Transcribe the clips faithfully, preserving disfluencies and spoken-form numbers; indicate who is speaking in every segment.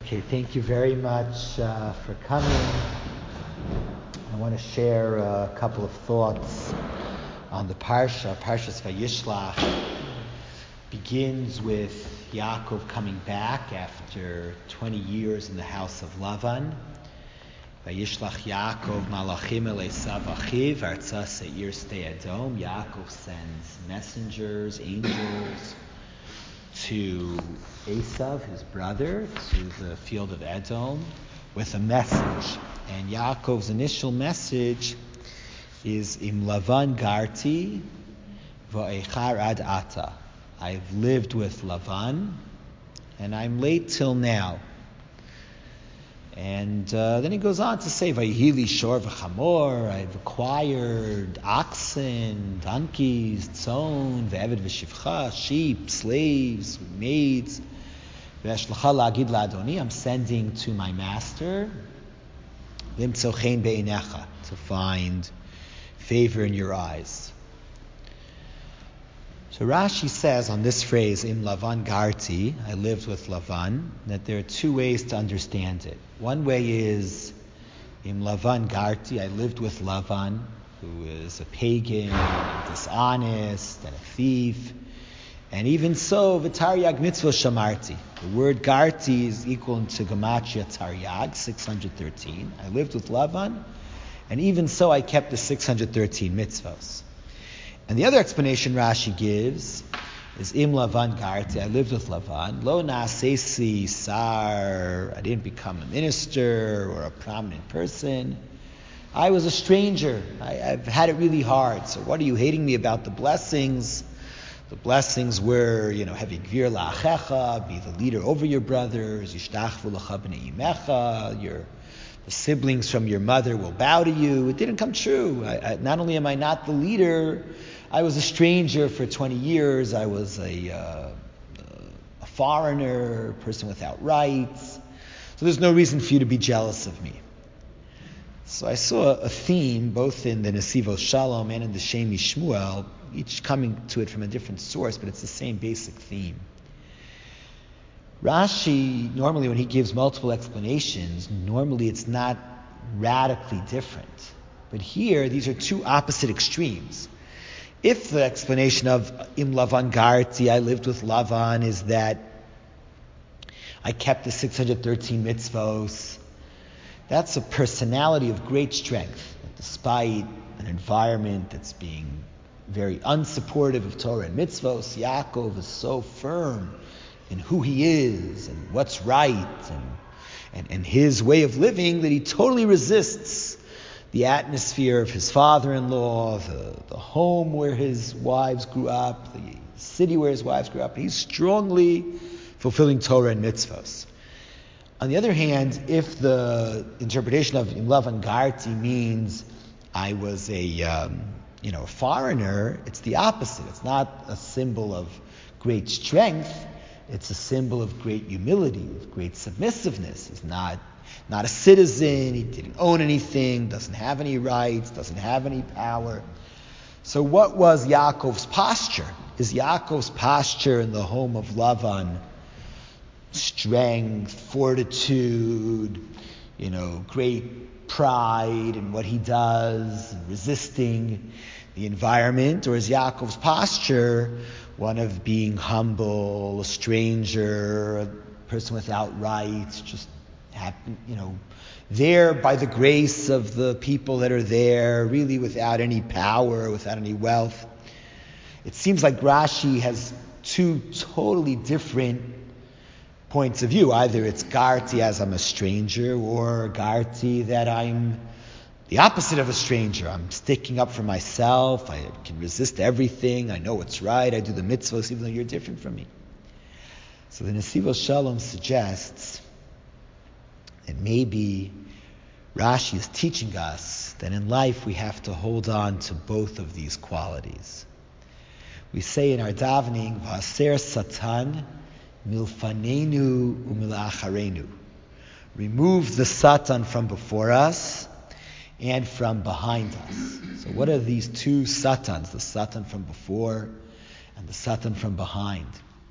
Speaker 1: Okay, thank you very much uh, for coming. I want to share a couple of thoughts on the Parsha. Parshas Vayishlach begins with Yaakov coming back after twenty years in the house of Lavan. Vayishlach Yaakov malachim el Esav achiv artzah seir stei Edom. Yaakov sends messengers, angels, to Esav, his brother, to the field of Edom with a message. And Yaakov's initial message is Im Lavan garti va'echar ad ata. I've lived with Lavan and I'm late till now. And uh, then he goes on to say, Vayihili shor v'chamor, I've acquired oxen, donkeys, tzon, ve'eved v'shivcha, sheep, slaves, maids. Ve'eshlecha la'agid la'adoni, I'm sending to my master, limtzo chen be'einecha, to find favor in your eyes. So Rashi says on this phrase, Im Lavan garti, I lived with Lavan, that there are two ways to understand it. One way is, Im Lavan garti, I lived with Lavan, who is a pagan, and dishonest, and a thief. And even so, v'taryag mitzvah shamarti. The word garti is equal to gematria taryag, six hundred thirteen. I lived with Lavan, and even so I kept the six hundred thirteen mitzvahs. And the other explanation Rashi gives is Im Lavan garti, I lived with Lavan, lo na'asesi sar, I didn't become a minister or a prominent person. I was a stranger. I, I've had it really hard. So what are you hating me about the blessings? The blessings were, you know, hevi gvir la'achecha, be the leader over your brothers, yishtachvu l'cha b'nei imecha, your the siblings from your mother will bow to you. It didn't come true. I, I, not only am I not the leader, I was a stranger for twenty years. I was a, uh, a foreigner, a person without rights. So there's no reason for you to be jealous of me. So I saw a theme both in the Nesivos Shalom and in the Shem Yishmuel, each coming to it from a different source, but it's the same basic theme. Rashi, normally when he gives multiple explanations, normally it's not radically different. But here, these are two opposite extremes. If the explanation of Im Lavan garti, I lived with Lavan, is that I kept the six hundred thirteen mitzvos, that's a personality of great strength. Despite an environment that's being very unsupportive of Torah and mitzvos, Yaakov is so firm in who he is and what's right and, and, and his way of living that he totally resists the atmosphere of his father-in-law, the, the home where his wives grew up, the city where his wives grew up. He's strongly fulfilling Torah and mitzvos. On the other hand, if the interpretation of Im Lavan garti means I was a um, you know a foreigner, it's the opposite. It's not a symbol of great strength. It's a symbol of great humility, of great submissiveness. He's not not a citizen. He didn't own anything, doesn't have any rights, doesn't have any power. So what was Yaakov's posture? Is Yaakov's posture in the home of Lavan strength, fortitude, you know, great pride in what he does, resisting the environment? Or is Yaakov's posture one of being humble, a stranger, a person without rights, just happen, you know, there by the grace of the people that are there, really without any power, without any wealth? It seems like Rashi has two totally different points of view. Either it's garti as I'm a stranger, or garti that I'm the opposite of a stranger. I'm sticking up for myself. I can resist everything. I know what's right. I do the mitzvahs even though you're different from me. So the Nesivos Shalom suggests that maybe Rashi is teaching us that in life we have to hold on to both of these qualities. We say in our davening, V'aser Satan milfanenu umilacharenu. Remove the Satan from before us and from behind us. So what are these two Satans? The Satan from before and the Satan from behind.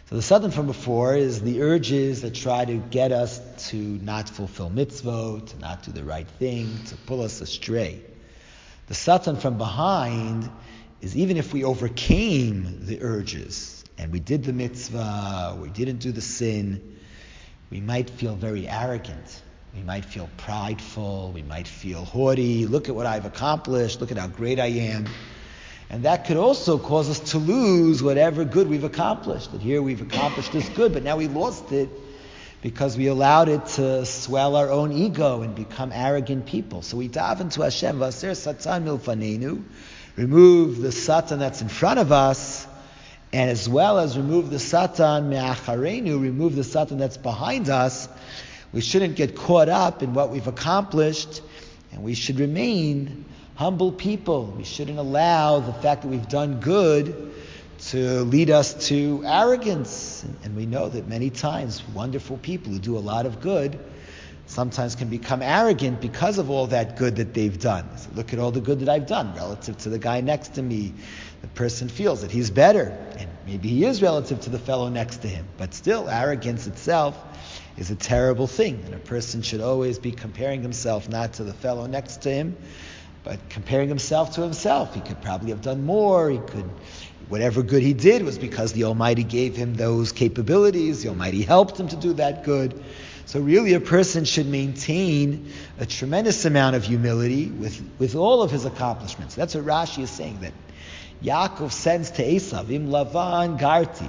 Speaker 1: So the Satan from before is the urges that try to get us to not fulfill mitzvot, to not do the right thing, to pull us astray. The Satan from behind is even if we overcame the urges and we did the mitzvah, we didn't do the sin, we might feel very arrogant. We might feel prideful. We might feel haughty. Look at what I've accomplished. Look at how great I am. And that could also cause us to lose whatever good we've accomplished. That here we've accomplished this good, but now we lost it because we allowed it to swell our own ego and become arrogant people. So we daven to Hashem, Vaser Satan milfanenu, remove the Satan that's in front of us, and as well as remove the Satan me'acharenu, remove the Satan that's behind us. We shouldn't get caught up in what we've accomplished, and we should remain humble people. We shouldn't allow the fact that we've done good to lead us to arrogance. And we know that many times wonderful people who do a lot of good sometimes can become arrogant because of all that good that they've done. So look at all the good that I've done relative to the guy next to me. The person feels that he's better, and maybe he is relative to the fellow next to him. But still, arrogance itself is a terrible thing, and a person should always be comparing himself not to the fellow next to him, but comparing himself to himself. He could probably have done more. He could, whatever good he did was because the Almighty gave him those capabilities. The Almighty helped him to do that good. So really a person should maintain a tremendous amount of humility with, with all of his accomplishments. That's what Rashi is saying, that Yaakov sends to Esav, Im Lavan Garti.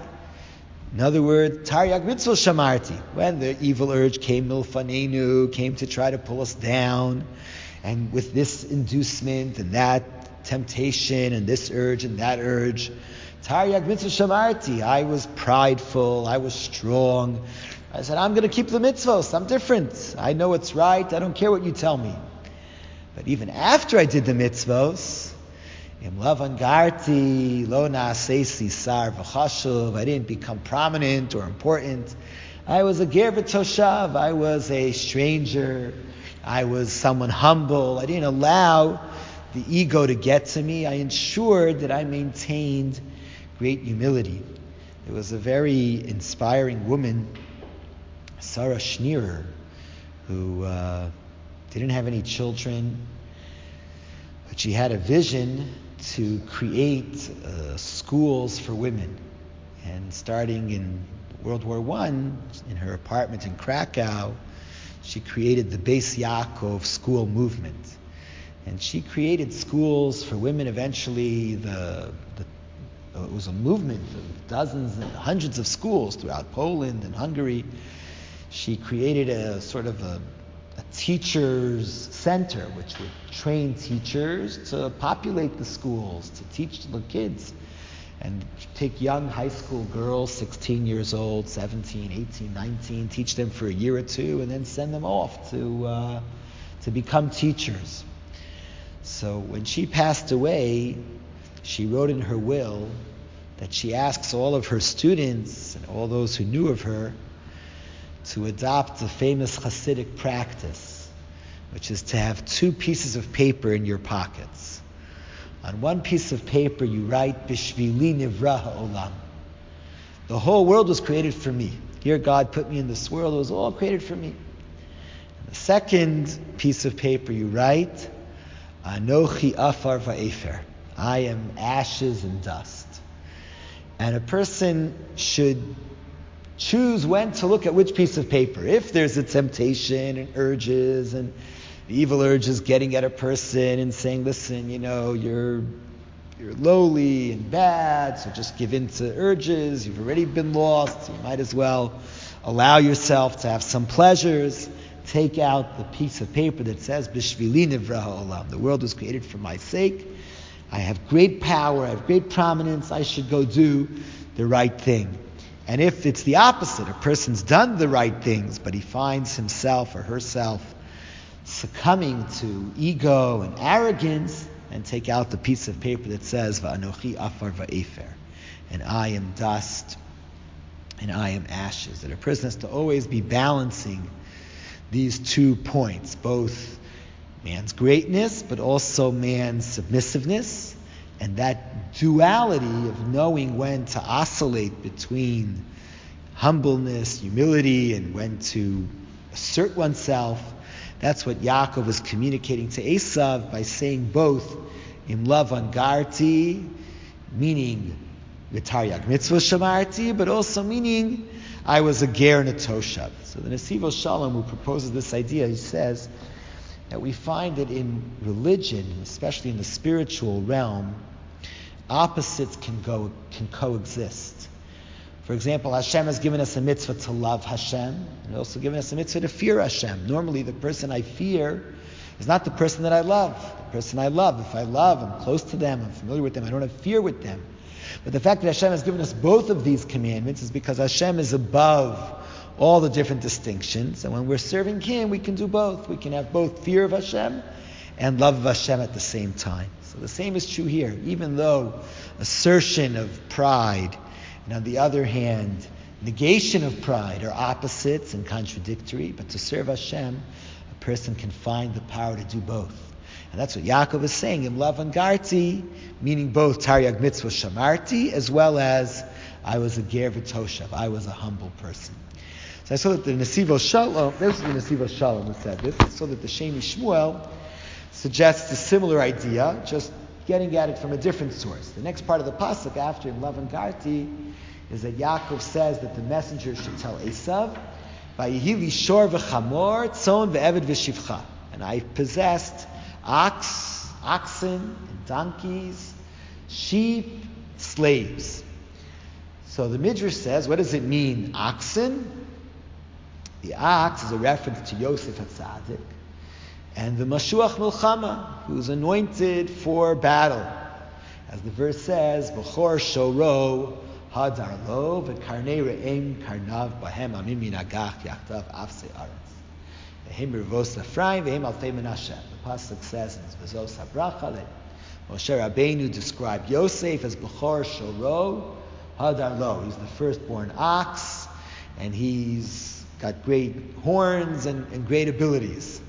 Speaker 1: In other words, Taryag Mitzvah Shamarti. When the evil urge came, Milfanenu, came to try to pull us down, and with this inducement and that temptation and this urge and that urge, Taryag Mitzvah Shamarti. I was prideful, I was strong. I said, I'm going to keep the mitzvos. I'm different. I know it's right. I don't care what you tell me. But even after I did the mitzvos, Im Lavan Garti, Lo Na'asesi Sar V'chashuv, I didn't become prominent or important. I was a ger v'toshav. I was a stranger. I was someone humble. I didn't allow the ego to get to me. I ensured that I maintained great humility. There was a very inspiring woman, Sarah Schneerer, who uh, didn't have any children, but she had a vision to create uh, schools for women. And starting in World War One, in her apartment in Krakow, she created the Beis Yaakov school movement. And she created schools for women. Eventually, the, the it was a movement of dozens and hundreds of schools throughout Poland and Hungary. She created a sort of a, a teachers' center, which would train teachers to populate the schools, to teach the kids, and take young high school girls, sixteen years old, seventeen, eighteen, nineteen, teach them for a year or two, and then send them off to uh, to become teachers. So when she passed away, she wrote in her will that she asks all of her students and all those who knew of her to adopt the famous Hasidic practice, which is to have two pieces of paper in your pockets. On one piece of paper you write, Bishvili nivra ha'olam. The whole world was created for me. Here God put me in this world. It was all created for me. And the second piece of paper you write, Anochi afar va'efer. I am ashes and dust. And a person should choose when to look at which piece of paper. If there's a temptation and urges and the evil urges getting at a person and saying, listen, you know, you're you're lowly and bad, so just give in to urges. You've already been lost. You might as well allow yourself to have some pleasures. Take out the piece of paper that says, Bishvili nivra ha'olam. The world was created for my sake. I have great power. I have great prominence. I should go do the right thing. And if it's the opposite, a person's done the right things, but he finds himself or herself succumbing to ego and arrogance, and take out the piece of paper that says, Va'anochi afar va'efer, and I am dust, and I am ashes. That a person has to always be balancing these two points, both man's greatness, but also man's submissiveness, and that duality of knowing when to oscillate between humbleness, humility, and when to assert oneself. That's what Yaakov was communicating to Esav by saying both im lavan garti, meaning v'taryag mitzvah shamarti, but also meaning I was a ger and a toshav. So the Nesiv Shalom, who proposes this idea, he says that we find that in religion, especially in the spiritual realm, opposites can go can coexist. For example, Hashem has given us a mitzvah to love Hashem, and also given us a mitzvah to fear Hashem. Normally, the person I fear is not the person that I love. The person I love, if I love, I'm close to them, I'm familiar with them, I don't have fear with them. But the fact that Hashem has given us both of these commandments is because Hashem is above all the different distinctions, and when we're serving Him, we can do both. We can have both fear of Hashem and love of Hashem at the same time. So the same is true here. Even though assertion of pride and on the other hand, negation of pride are opposites and contradictory, but to serve Hashem, a person can find the power to do both. And that's what Yaakov is saying, im lavan garti, meaning both taryag mitzvah shamarti, as well as I was a ger v'toshav, I was a humble person. So I saw that the Nesiv Shalom, this is the Nesiv Shalom who said this, I saw that the Shemi Shmuel suggests a similar idea, just getting at it from a different source. The next part of the pasuk after im lavan garti is that Yaakov says that the messenger should tell Esav, "Vayihi li shor v'chamor, tzon ve'eved v'shivcha." And I possessed ox, oxen, and donkeys, sheep, slaves. So the Midrash says, what does it mean, oxen? The ox is a reference to Yosef HaTzadik, and the Mashuach Milchama, who's anointed for battle. As the verse says, B'chor shoro hadar lo v'karnei re'em karnav bahem amim minagach yachtav afse aretz. Vehem revos Ephraim vehem alfei Menashe. The pasuk says in V'zos habracha that Moshe Rabbeinu described Yosef as B'chor shoro hadar lo. He's the firstborn ox, and he's got great horns and, and great abilities.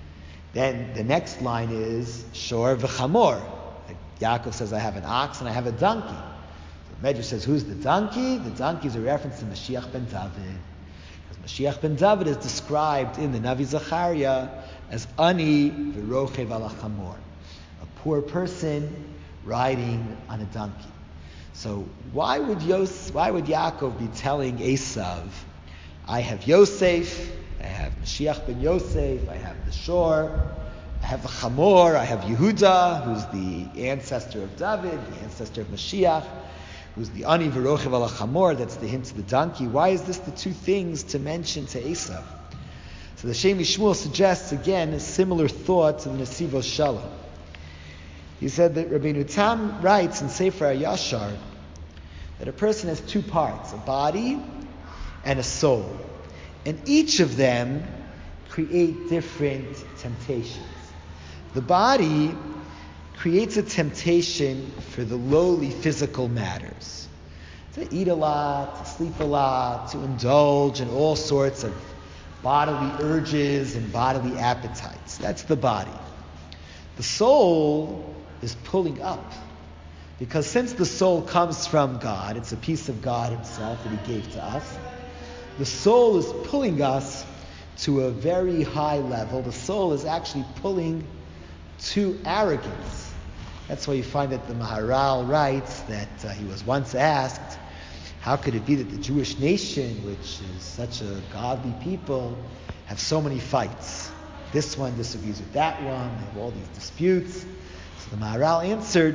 Speaker 1: Then the next line is shor v'chamor. Yaakov says, I have an ox and I have a donkey. The Medrash says, who's the donkey? The donkey is a reference to Mashiach ben David. Because Mashiach ben David is described in the Navi Zechariah as ani v'rochev ala chamor, a poor person riding on a donkey. So why would Yos, why would Yaakov be telling Esav, I have Yosef, I have Mashiach ben Yosef, I have the shor, I have the Chamor, I have Yehuda, who's the ancestor of David, the ancestor of Mashiach, who's the Ani v'rochev ala Chamor, that's the hint to the donkey. Why is this the two things to mention to Esav? So the Shemi Shmuel suggests, again, a similar thought to the Nesiv Shalom. He said that Rabbeinu Tam writes in Sefer HaYashar that a person has two parts, a body and a soul. And each of them create different temptations. The body creates a temptation for the lowly physical matters. To eat a lot, to sleep a lot, to indulge in all sorts of bodily urges and bodily appetites. That's the body. The soul is pulling up. Because since the soul comes from God, it's a piece of God Himself that He gave to us, the soul is pulling us to a very high level. The soul is actually pulling to arrogance. That's why you find that the Maharal writes that uh, he was once asked, how could it be that the Jewish nation, which is such a godly people, have so many fights? This one disagrees with that one, they have all these disputes. So the Maharal answered,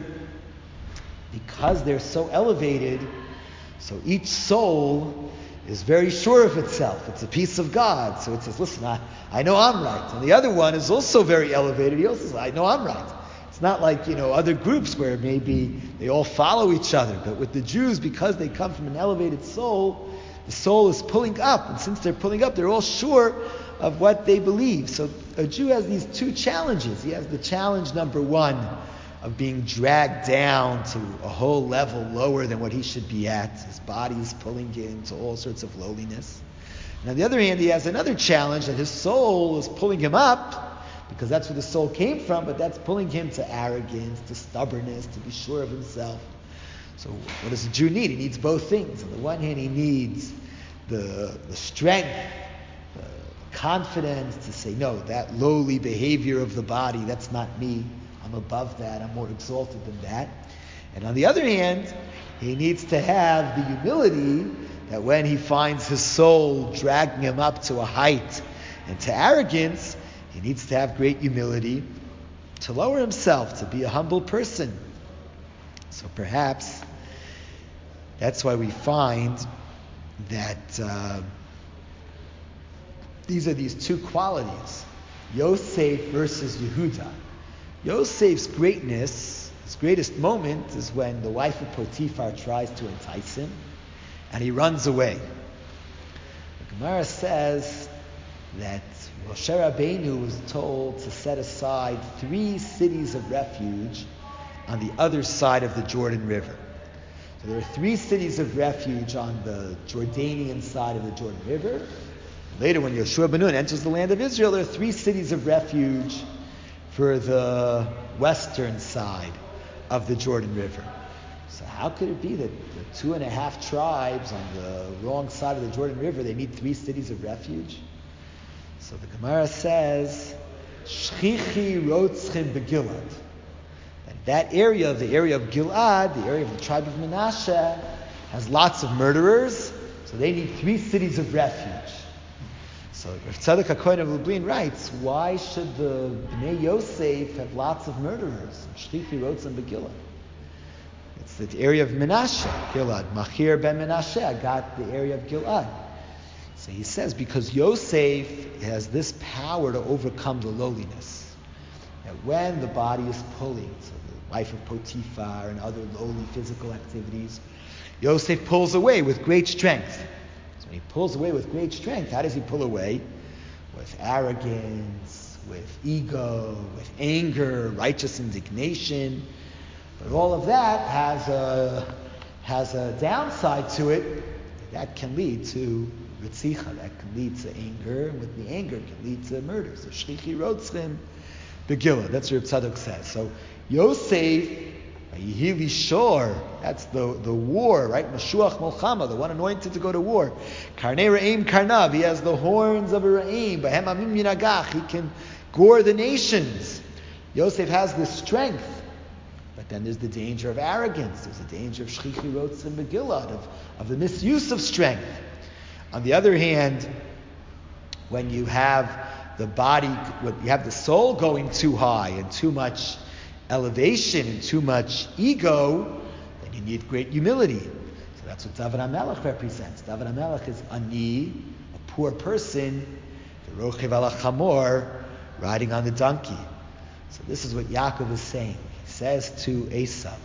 Speaker 1: because they're so elevated, so each soul is very sure of itself. It's a piece of God. So it says, listen, I, I know I'm right. And the other one is also very elevated. He also says, I know I'm right. It's not like, you know, other groups where maybe they all follow each other. But with the Jews, because they come from an elevated soul, the soul is pulling up. And since they're pulling up, they're all sure of what they believe. So a Jew has these two challenges. He has the challenge, number one, of being dragged down to a whole level lower than what he should be at. His body is pulling him to all sorts of lowliness. And on the other hand, he has another challenge that his soul is pulling him up, because that's where the soul came from, but that's pulling him to arrogance, to stubbornness, to be sure of himself. So what does a Jew need? He needs both things. On the one hand, he needs the, the strength, the confidence to say, no, that lowly behavior of the body, that's not me. I'm above that. I'm more exalted than that. And on the other hand, he needs to have the humility that when he finds his soul dragging him up to a height and to arrogance, he needs to have great humility to lower himself, to be a humble person. So perhaps that's why we find that uh, these are these two qualities, Yosef versus Yehuda. Yosef's greatness, his greatest moment, is when the wife of Potiphar tries to entice him, and he runs away. The Gemara says that Moshe Rabbeinu was told to set aside three cities of refuge on the other side of the Jordan River. So there are three cities of refuge on the Jordanian side of the Jordan River. Later, when Yoshua ben Nun enters the land of Israel, there are three cities of refuge for the western side of the Jordan River. So how could it be that the two and a half tribes on the wrong side of the Jordan River, they need three cities of refuge? So the Gemara says, Shchichi rotzchim begilad. That that area, the area of Gilad, the area of the tribe of Menashe, has lots of murderers, so they need three cities of refuge. So Rav Tzadok HaKohen of Lublin writes, why should the Bnei Yosef have lots of murderers? Shchichi rotzchim begilad. It's the area of Menashe, Gilad. Machir ben Menashe got the area of Gilad. So he says, because Yosef has this power to overcome the lowliness. That when the body is pulling, so the wife of Potiphar and other lowly physical activities, Yosef pulls away with great strength. So when he pulls away with great strength, how does he pull away? With arrogance, with ego, with anger, righteous indignation. But all of that has a, has a downside to it. That can lead to Ritzicha, that can lead to anger, and with the anger can lead to murder. So Shchichi rotzchim begillah. That's what Reb Tzadok says. So Yosef, Yehili Shor, that's the, the war, right? Mashuach Molchama, the one anointed to go to war. Karnei Ra'im Karnav, he has the horns of a Ra'im. Bahem Amim Minagach, he can gore the nations. Yosef has this strength. But then there's the danger of arrogance. There's the danger of Shchichi rotzchim begillah, of, of the misuse of strength. On the other hand, when you have the body, when you have the soul going too high and too much elevation and too much ego, then you need great humility. So that's what David HaMelech represents. David HaMelech is ani, a poor person, the rochev ala chamor, riding on the donkey. So this is what Yaakov is saying. He says to Esav,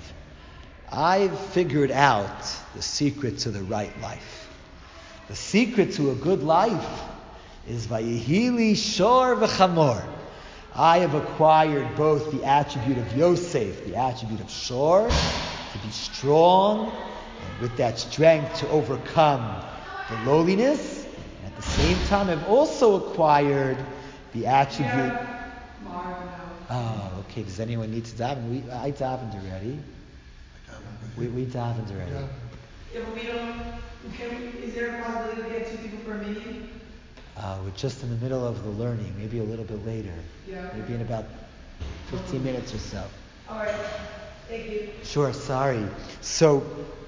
Speaker 1: I've figured out the secret to the right life. The secret to a good life is Vayehili Shor v'Chamor. I have acquired both the attribute of Yosef, the attribute of Shor, to be strong, and with that strength to overcome the lowliness. And at the same time, I've also acquired the attribute. Oh, okay. Does anyone need to daven? We, I davened already. We, we davened already.
Speaker 2: Yeah, but we don't. Can we, is there a possibility to get two people per meeting?
Speaker 1: Uh, we're just in the middle of the learning. Maybe a little bit later.
Speaker 2: Yeah.
Speaker 1: Maybe in about fifteen minutes or so.
Speaker 2: All right. Thank you.
Speaker 1: Sure. Sorry. So,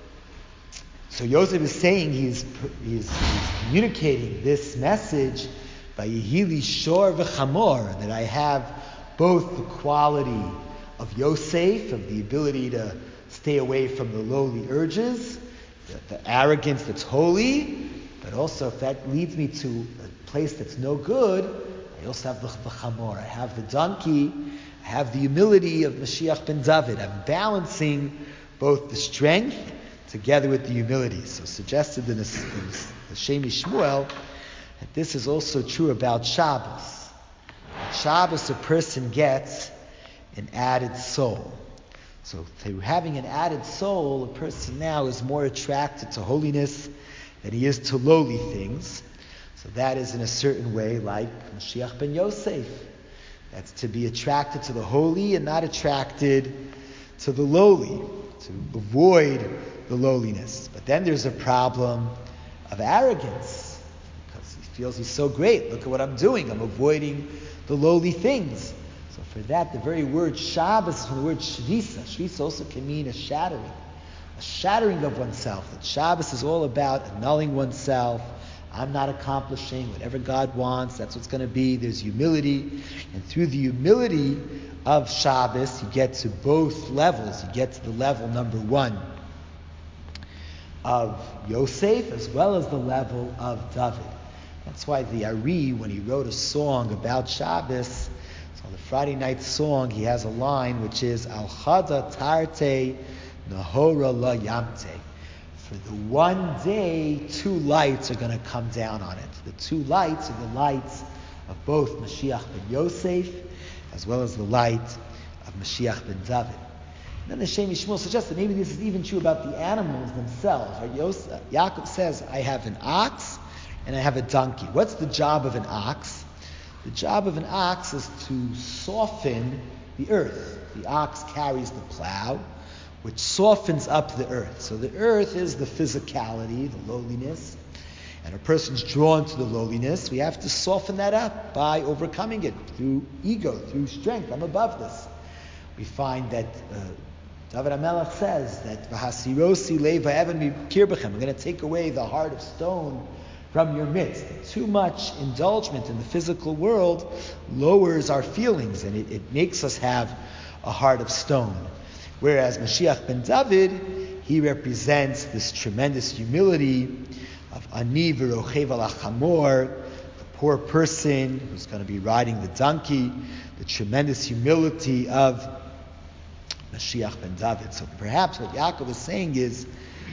Speaker 1: so Yosef is saying he's he's, he's communicating this message by Yehili Shor v'Chamor, that I have both the quality of Yosef, of the ability to stay away from the lowly urges, the, the arrogance that's holy, but also if that leads me to a place that's no good, I also have the, the chamor, I have the donkey, I have the humility of Mashiach ben David. I'm balancing both the strength together with the humility. So suggested in the, in the Shemi Shmuel that this is also true about Shabbos. At Shabbos a person gets an added soul. So through having an added soul, a person now is more attracted to holiness than he is to lowly things. So that is in a certain way like Mashiach ben Yosef. That's to be attracted to the holy and not attracted to the lowly, to avoid the lowliness. But then there's a problem of arrogance, because he feels he's so great. Look at what I'm doing. I'm avoiding the lowly things. So for that, the very word Shabbos is from the word Shvisa. Shvisa also can mean a shattering. A shattering of oneself. That Shabbos is all about annulling oneself. I'm not accomplishing whatever God wants. That's what's going to be. There's humility. And through the humility of Shabbos, you get to both levels. You get to the level number one of Yosef, as well as the level of David. That's why the Ari, when he wrote a song about Shabbos, so on the Friday night song, he has a line which is Al Chada Tarte Nahora La Yamte. For the one day, two lights are going to come down on it. The two lights are the lights of both Mashiach ben Yosef, as well as the light of Mashiach ben David. And then the Shem Yishmael suggests that maybe this is even true about the animals themselves. Right? Yosef, Yaakov says, I have an ox and I have a donkey. What's the job of an ox? The job of an ox is to soften the earth. The ox carries the plow, which softens up the earth. So the earth is the physicality, the lowliness, and a person's drawn to the lowliness. We have to soften that up by overcoming it through ego, through strength. I'm above this. We find that uh, David HaMelech says that V'hasirosi leva even mikirbechem. We're going to take away the heart of stone from your midst. Too much indulgence in the physical world lowers our feelings, and it, it makes us have a heart of stone. Whereas Mashiach ben David, he represents this tremendous humility of ani v'rochev al hachamor, the poor person who's going to be riding the donkey, the tremendous humility of Mashiach ben David. So perhaps what Yaakov is saying is,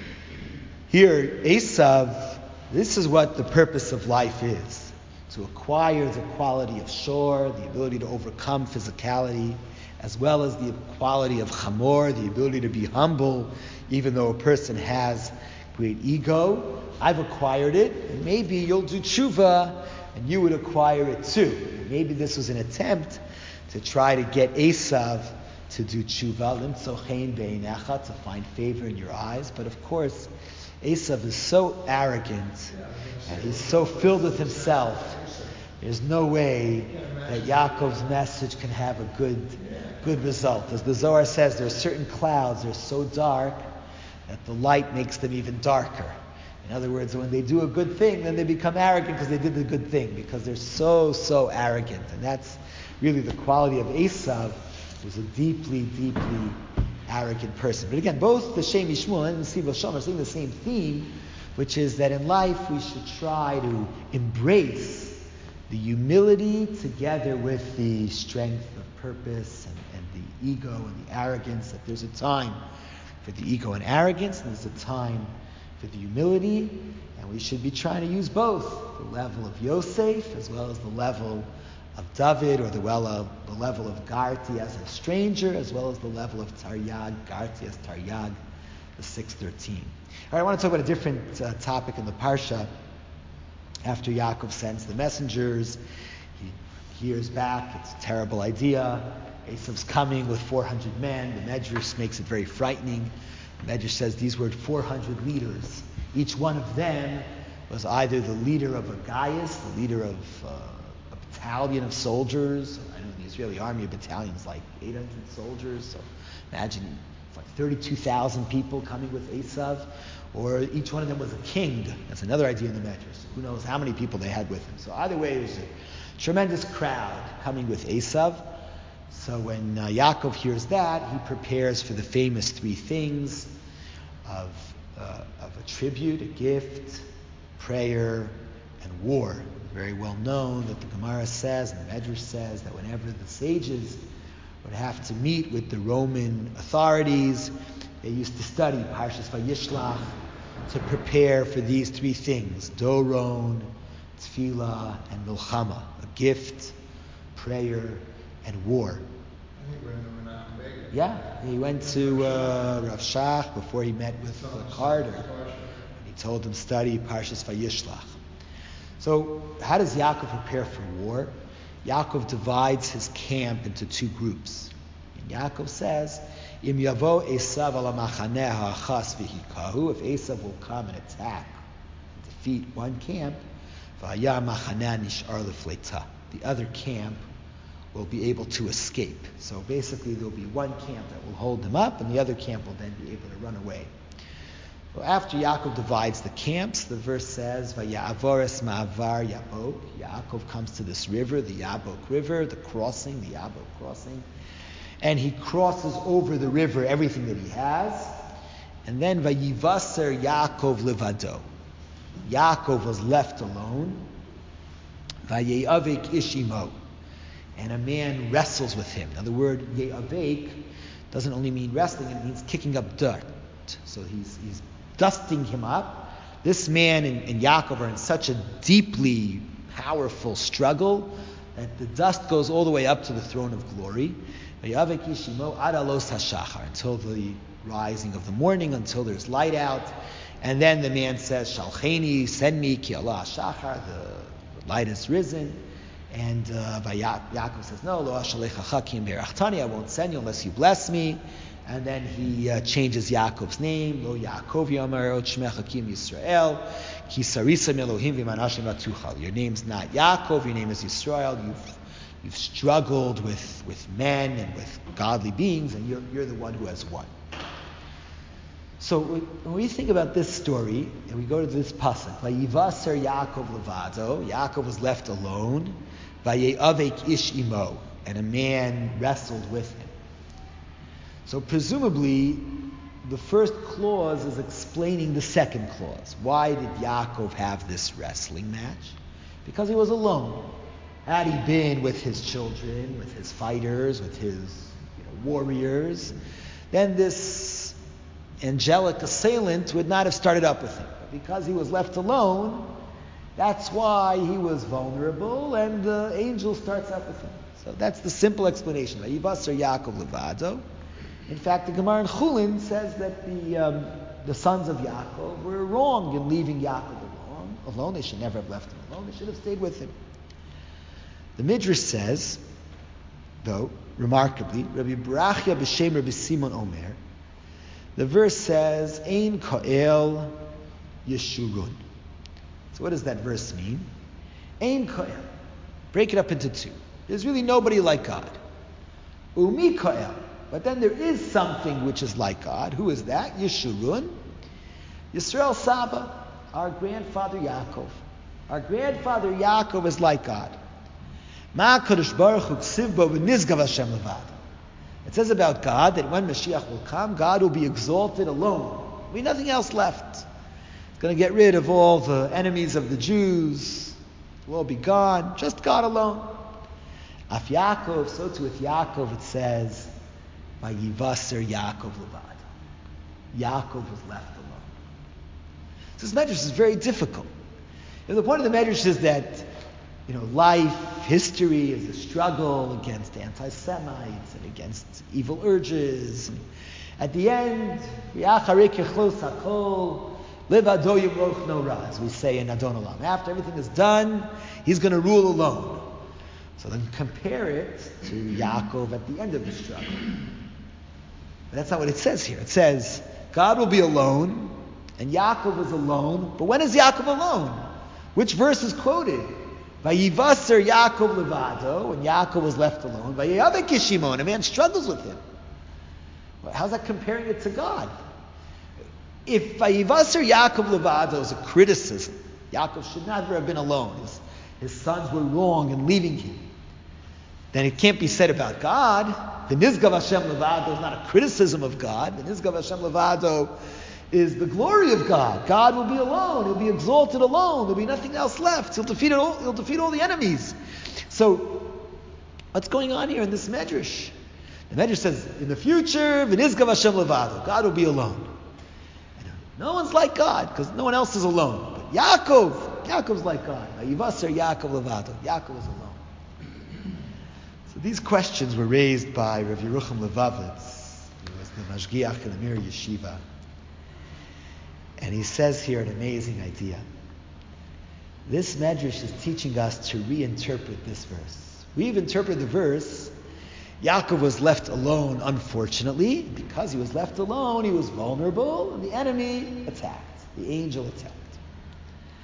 Speaker 1: here, Esav, this is what the purpose of life is. To acquire the quality of shor, the ability to overcome physicality, as well as the quality of chamor, the ability to be humble, even though a person has great ego. I've acquired it, and maybe you'll do tshuva, and you would acquire it too. Maybe this was an attempt to try to get Esav to do tshuva, limtzochein beinecha, to find favor in your eyes. But of course, Esav is so arrogant, and he's so filled with himself. There's no way that Yaakov's message can have a good, good result. As the Zohar says, there are certain clouds, they're so dark that the light makes them even darker. In other words, when they do a good thing, then they become arrogant because they did the good thing, because they're so, so arrogant. And that's really the quality of Esav, who's a deeply, deeply arrogant person. But again, both the Shem Yishmael and the Siva Shom are saying the same theme, which is that in life we should try to embrace the humility together with the strength of purpose and, and the ego and the arrogance, that there's a time for the ego and arrogance, and there's a time for the humility, and we should be trying to use both, the level of Yosef as well as the level of David, or the, well of, the level of Garti as a stranger, as well as the level of Taryag, Garti as Taryag, the six thirteen. All right, I want to talk about a different uh, topic in the Parsha. After Yaakov sends the messengers, he hears back, it's a terrible idea. Esav's coming with four hundred men. The Medrash makes it very frightening. The Medrash says these were four hundred leaders. Each one of them was either the leader of a Gaius, the leader of uh, a battalion of soldiers. I know the Israeli army, a battalion is like eight hundred soldiers. So imagine it's like thirty-two thousand people coming with Esav. Or each one of them was a king. That's another idea in the Medrash. Who knows how many people they had with him. So either way, it was a tremendous crowd coming with Esav. So when uh, Yaakov hears that, he prepares for the famous three things of, uh, of a tribute, a gift, prayer, and war. Very well known that the Gemara says, and the Medrash says, that whenever the sages would have to meet with the Roman authorities, they used to study Parshas Vayishlach to prepare for these three things: Doron, Tefillah, and Milchama. A gift, prayer, and war.
Speaker 3: I think we're in the Menachem Begin.
Speaker 1: Yeah, he went to uh, Rav Shach before he met with uh, Carter. And he told him study Parshas Vayishlach. So how does Yaakov prepare for war? Yaakov divides his camp into two groups. And Yaakov says, Im yavo Esav ala machaneh ha'achas v'hikahu, if Esav will come and attack and defeat one camp, v'haya machana nish'ar lefleita. The other camp will be able to escape. So basically there'll be one camp that will hold them up, and the other camp will then be able to run away. So after Yaakov divides the camps, the verse says, Vaya'avoris ma'avar Yabok. Yaakov comes to this river, the Yabok River, the crossing, the Yabok crossing. And he crosses over the river everything that he has. And then Vayivaser Yaakov levado. Yaakov was left alone. Vaye'avek ishimo. And a man wrestles with him. Now the word ye'avek doesn't only mean wrestling, it means kicking up dirt. So he's he's dusting him up. This man and, and Yaakov are in such a deeply powerful struggle that the dust goes all the way up to the throne of glory. Until the rising of the morning, until there's light out. And then the man says, Shalcheni, send me, ki Allah shachar, the light has risen. And uh, Yaakov says, no, lo ashalecha kim berachtani, I won't send you unless you bless me. And then he uh, changes Yaakov's name, lo Yaakov yomer od shmecha kim Yisrael, ki sarisa Elohim v'manashim atuchal. Your name's not Yaakov, your name is Yisrael. You've you've struggled with, with men and with godly beings, and you're you're the one who has won. So when we think about this story, and we go to this pasuk, Vayivaser Yaakov levado, Yaakov was left alone, Vaye'avek ish imo, and a man wrestled with him. So presumably, the first clause is explaining the second clause. Why did Yaakov have this wrestling match? Because he was alone. Had he been with his children, with his fighters, with his you know, warriors, then this angelic assailant would not have started up with him. But because he was left alone, that's why he was vulnerable, and the angel starts up with him. So that's the simple explanation. Vayivaser Yaakov levado. In fact, the Gemara in Chulin says that the um, the sons of Yaakov were wrong in leaving Yaakov alone. Alone, they should never have left him alone. They should have stayed with him. The Midrash says, though, remarkably, Rabbi Barachia b'shem Rabbi Simon Omer, the verse says, Ein ko'el yeshurun. So what does that verse mean? Ein ko'el. Break it up into two. There's really nobody like God. Umi ko'el. But then there is something which is like God. Who is that? Yeshurun. Yisrael Saba, our grandfather Yaakov. Our grandfather Yaakov is like God. Ma Kadosh Baruch Hu ksiv bo v'nizgav Hashem levad. It says about God that when Mashiach will come, God will be exalted alone. There'll be nothing else left. It's going to get rid of all the enemies of the Jews. They'll all be gone. Just God alone. Af Yaakov, so too with Yaakov it says, Vayivaser Yaakov levad. Yaakov was left alone. So this medrash is very difficult. And the point of the medrash is that, you know, life, history is a struggle against anti-Semites and against evil urges. And at the end, as we say in Adon Olam, after everything is done, he's going to rule alone. So then compare it to Yaakov at the end of the struggle. But that's not what it says here. It says, God will be alone, and Yaakov is alone. But when is Yaakov alone? Which verse is quoted? Vayivaser Yaakov levado, when Yaakov was left alone. Vaye'avek ishimo, and a man struggles with him. Well, how's that comparing it to God? If Vayivaser Yaakov levado is a criticism, Yaakov should never have been alone. His, his sons were wrong in leaving him. Then it can't be said about God. The Nizgav Hashem levado is not a criticism of God. The Nizgav Hashem levado is the glory of God. God will be alone. He'll be exalted alone. There'll be nothing else left. He'll defeat all, he'll defeat all the enemies. So, what's going on here in this medrash? The medrash says, in the future, V'nizgav Hashem levado. God will be alone. No one's like God, because no one else is alone. But Yaakov, Yaakov's like God. Vayivaser Yaakov levado. Yaakov is alone. So these questions were raised by Rav Yerucham Levavitz, who was the Mashgiach in the Mir Yeshiva. And he says here an amazing idea. This medrash is teaching us to reinterpret this verse. We've interpreted the verse, Yaakov was left alone, unfortunately. Because he was left alone, he was vulnerable, and the enemy attacked. The angel attacked.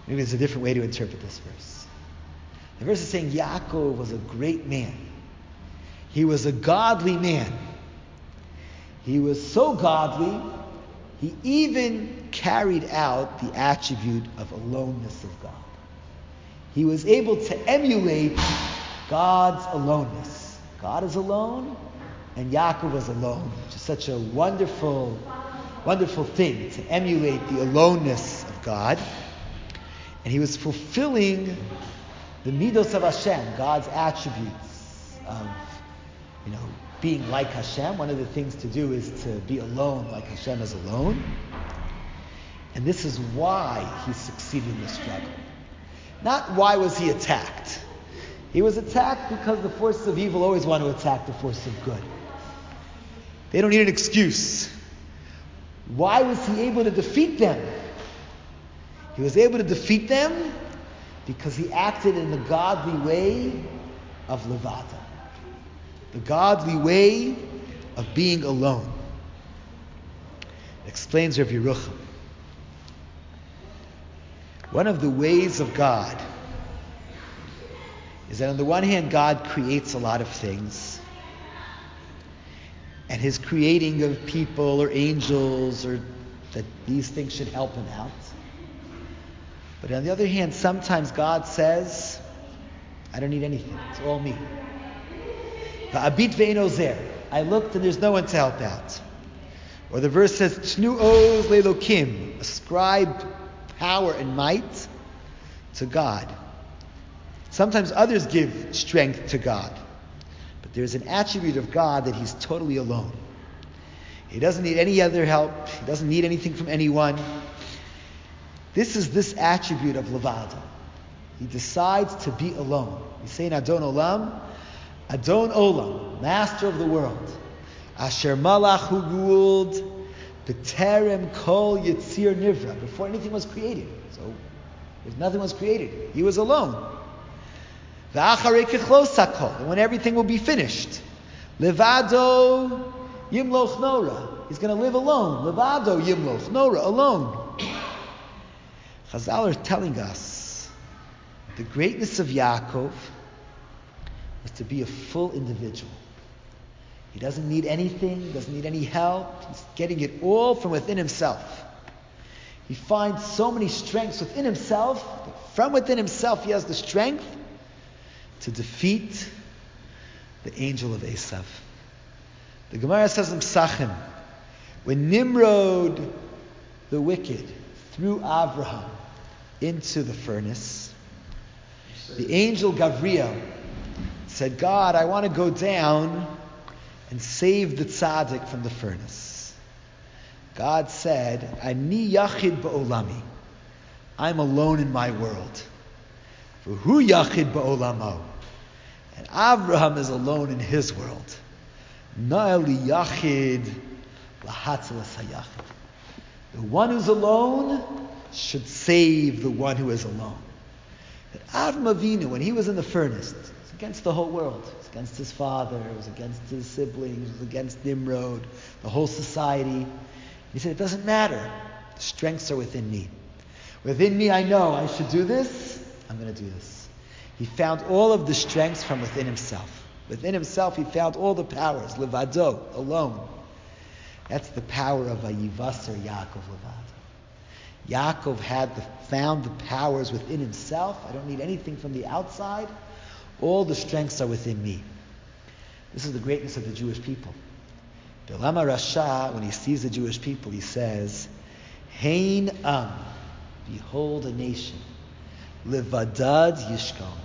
Speaker 1: Maybe there's a different way to interpret this verse. The verse is saying Yaakov was a great man. He was a godly man. He was so godly, he even carried out the attribute of aloneness of God. He was able to emulate God's aloneness. God is alone, and Yaakov was alone, which is such a wonderful, wonderful thing, to emulate the aloneness of God. And he was fulfilling the midos of Hashem, God's attributes of, you know, being like Hashem. One of the things to do is to be alone like Hashem is alone. And this is why he succeeded in the struggle. Not why was he attacked. He was attacked because the forces of evil always want to attack the forces of good. They don't need an excuse. Why was he able to defeat them? He was able to defeat them because he acted in the godly way of levada. The godly way of being alone. It explains Rav Yerucham. One of the ways of God is that on the one hand, God creates a lot of things. And his creating of people or angels, or that these things should help him out. But on the other hand, sometimes God says, I don't need anything. It's all me. Va'abit ve'eno zer. I looked and there's no one to help out. Or the verse says, Tnu oz le'elokim. Ascribe power and might to God. Sometimes others give strength to God. But there's an attribute of God that he's totally alone. He doesn't need any other help. He doesn't need anything from anyone. This is this attribute of levada. He decides to be alone. He's saying Adon Olam, Adon Olam, master of the world. Asher malach hu ruled b'terem kol yitzir nivra, before anything was created. So, if nothing was created, he was alone. V'acharei kechlos hakol, and when everything will be finished. Levado yimloch nora. He's going to live alone. Levado yimloch nora, alone. Chazal are telling us the greatness of Yaakov was to be a full individual. He doesn't need anything, doesn't need any help. He's getting it all from within himself. He finds so many strengths within himself, that from within himself he has the strength to defeat the angel of Esav. The Gemara says in Psachim, when Nimrod, the wicked, threw Avraham into the furnace, the angel Gabriel said, God, I want to go down and save the tzaddik from the furnace. God said, Ani yachid ba'olami. I'm alone in my world. V'hu yachid ba'olamo. And Avraham is alone in his world. Na'eli yachid lahatzilas hayachid. The one who's alone should save the one who is alone. That Avram Avinu, when he was in the furnace, it was against the whole world. It was against his father, it was against his siblings, it was against Nimrod, the whole society. He said, it doesn't matter. The strengths are within me. Within me, I know I should do this. I'm going to do this. He found all of the strengths from within himself. Within himself, he found all the powers. Levado, alone. That's the power of a Yivasar Yaakov Levado. Yaakov had the, found the powers within himself. I don't need anything from the outside. All the strengths are within me. This is the greatness of the Jewish people. Bilam HaRasha, when he sees the Jewish people, he says, Hein Am, behold a nation. Levadad Yishkon,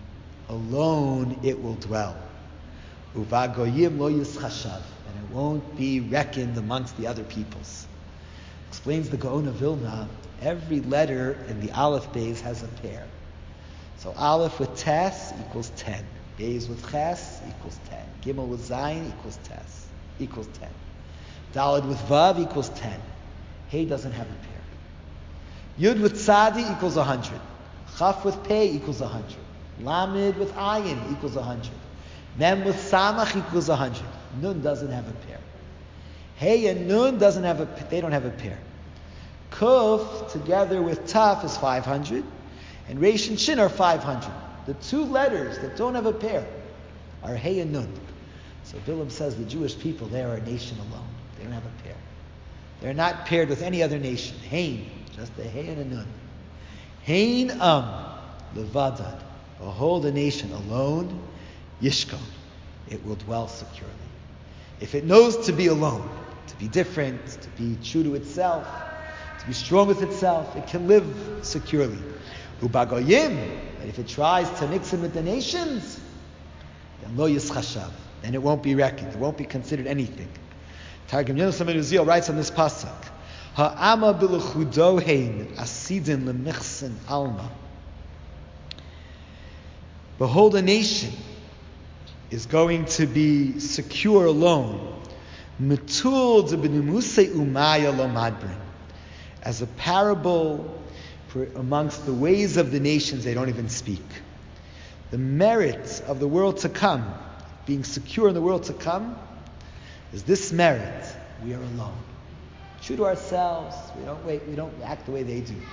Speaker 1: alone it will dwell. Uvagoyim lo yischashav, and it won't be reckoned amongst the other peoples. Explains the Gaon of Vilna, every letter in the Aleph Beis has a pair. So Aleph with Tes equals ten. Beis with Ches equals ten. Gimel with Zayin equals Tes, equals ten. Daled with Vav equals ten. Hey doesn't have a pair. Yud with Tzadi equals one hundred. Chaf with Pei equals one hundred. Lamed with Ayin equals one hundred. Mem with Samach equals one hundred. Nun doesn't have a pair. Hey and Nun doesn't have a, they don't have a pair. Kuf together with Taf is five hundred, and Reish and Shin are five hundred. The two letters that don't have a pair are Hey and Nun. So Bilam says the Jewish people, they are a nation alone. They don't have a pair. They're not paired with any other nation. Hein, just a Hey and a Nun. Hein Am Levadad. Behold a nation alone, Yishkon. It will dwell securely. If it knows to be alone, to be different, to be true to itself, to be strong with itself, it can live securely. Ubagoyim, but if it tries to mix in with the nations, then lo yischashav, then it won't be reckoned, it won't be considered anything. Targum Yonasan ben Uziel writes on this pasuk, Ha'ama b'lechudohein asidin lemichsen alma. Behold, a nation is going to be secure alone. Metul de b'nimuse umaya lo madbrin. As a parable for amongst the ways of the nations they don't even speak. The merit of the world to come, being secure in the world to come, is this merit. We are alone. True to ourselves. We don't wait, we don't act the way they do.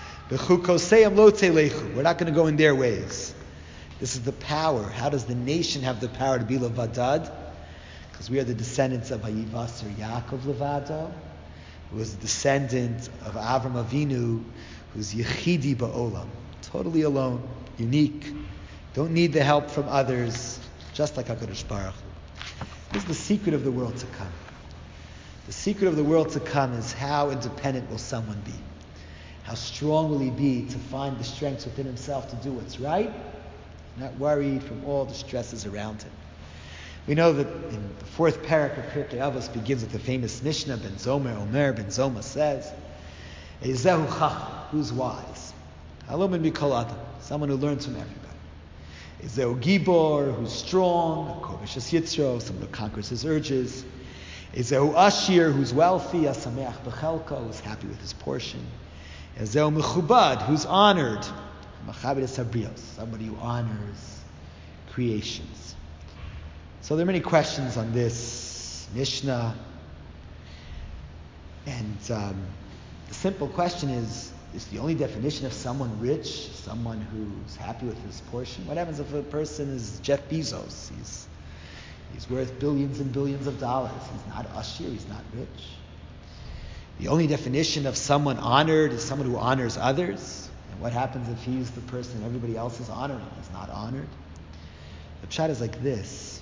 Speaker 1: We're not going to go in their ways. This is the power. How does the nation have the power to be Levadad? Because we are the descendants of Hayivas or Yaakov Levado, who was a descendant of Avram Avinu, who's Yechidi Ba'olam, totally alone, unique, don't need the help from others, just like HaKadosh Baruch Hu. This is the secret of the world to come. The secret of the world to come is how independent will someone be? How strong will he be to find the strength within himself to do what's right, not worried from all the stresses around him. We know that in the fourth parak of Pirkei Avos begins with the famous Mishnah, Ben Zomer Omer, Ben Zoma says, Ezehu Chacham, who's wise? Halomin Mikol Adam, someone who learns from everybody. Ezehu Gibor, who's strong, Kovish Yitzro, someone who conquers his urges. Ezehu Ashir, who's wealthy, Asameach Bechelko, who's happy with his portion. Ezehu Mechubad, who's honored, Machabed Sabrios, somebody who honors creations. So there are many questions on this Mishnah, and um, the simple question is, is the only definition of someone rich, someone who's happy with his portion? What happens if a person is Jeff Bezos? He's he's worth billions and billions of dollars. He's not ashir, he's not rich. The only definition of someone honored is someone who honors others. And what happens if he's the person everybody else is honoring? He's not honored. The pshat is like this.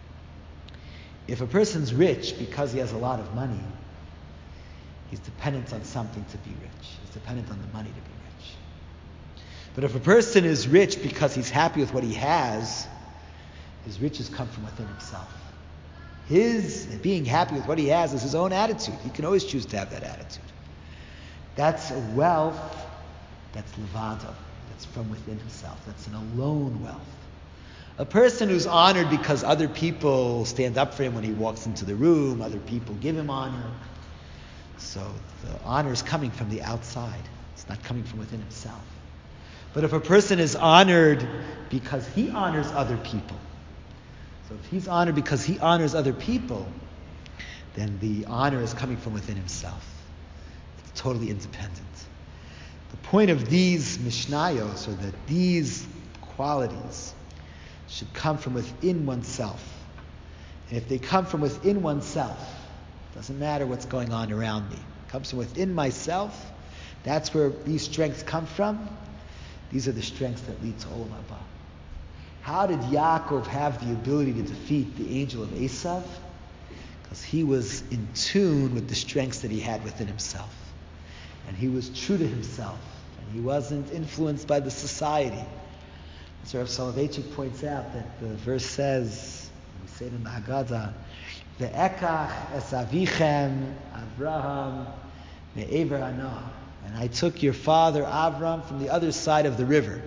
Speaker 1: If a person's rich because he has a lot of money, he's dependent on something to be rich. He's dependent on the money to be rich. But if a person is rich because he's happy with what he has, his riches come from within himself. His being happy with what he has is his own attitude. He can always choose to have that attitude. That's a wealth that's levado, that's from within himself. That's an alone wealth. A person who's honored because other people stand up for him when he walks into the room, other people give him honor. So the honor is coming from the outside. It's not coming from within himself. But if a person is honored because he honors other people, so if he's honored because he honors other people, then the honor is coming from within himself. It's totally independent. The point of these Mishnayos, or that these qualities, should come from within oneself. And if they come from within oneself, it doesn't matter what's going on around me. It comes from within myself. That's where these strengths come from. These are the strengths that lead to Olam Haba. How did Yaakov have the ability to defeat the angel of Esav? Because he was in tune with the strengths that he had within himself. And he was true to himself. And he wasn't influenced by the society. So Rav Soloveitchik points out that the verse says, we say it in the Haggadah, Ve'ekach es avichem Avraham me'ever hanah. And I took your father Avram from the other side of the river.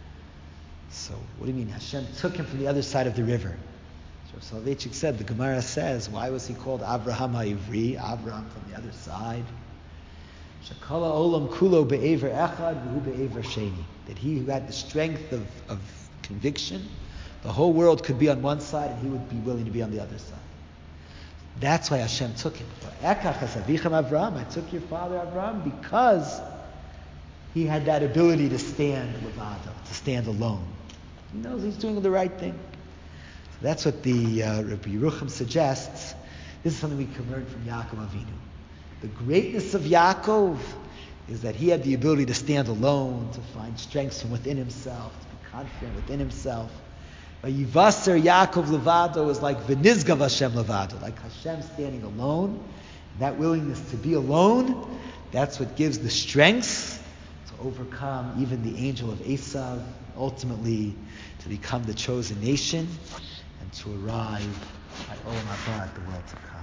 Speaker 1: So what do you mean? Hashem took him from the other side of the river. So Rav Soloveitchik said, the Gemara says, why was he called Avraham ha'ivri, Avram from the other side? Shekala olam kulo be'ever echad v'hu be'ever sheni. That he who had the strength of, of conviction, the whole world could be on one side and he would be willing to be on the other side. That's why Hashem took him. Ekach es avichem Avram, I took your father Avram because he had that ability to stand levado, to stand alone. He knows he's doing the right thing. So that's what the uh, Rabbi Yerucham suggests. This is something we can learn from Yaakov Avinu. The greatness of Yaakov is that he had the ability to stand alone, to find strength from within himself, to be confident within himself. But Yivaser Yaakov Levado is like V'nizgav Hashem Levado, like Hashem standing alone. That willingness to be alone, that's what gives the strength to overcome even the angel of Esav, ultimately to become the chosen nation and to arrive at Olam Haba, at the world to come.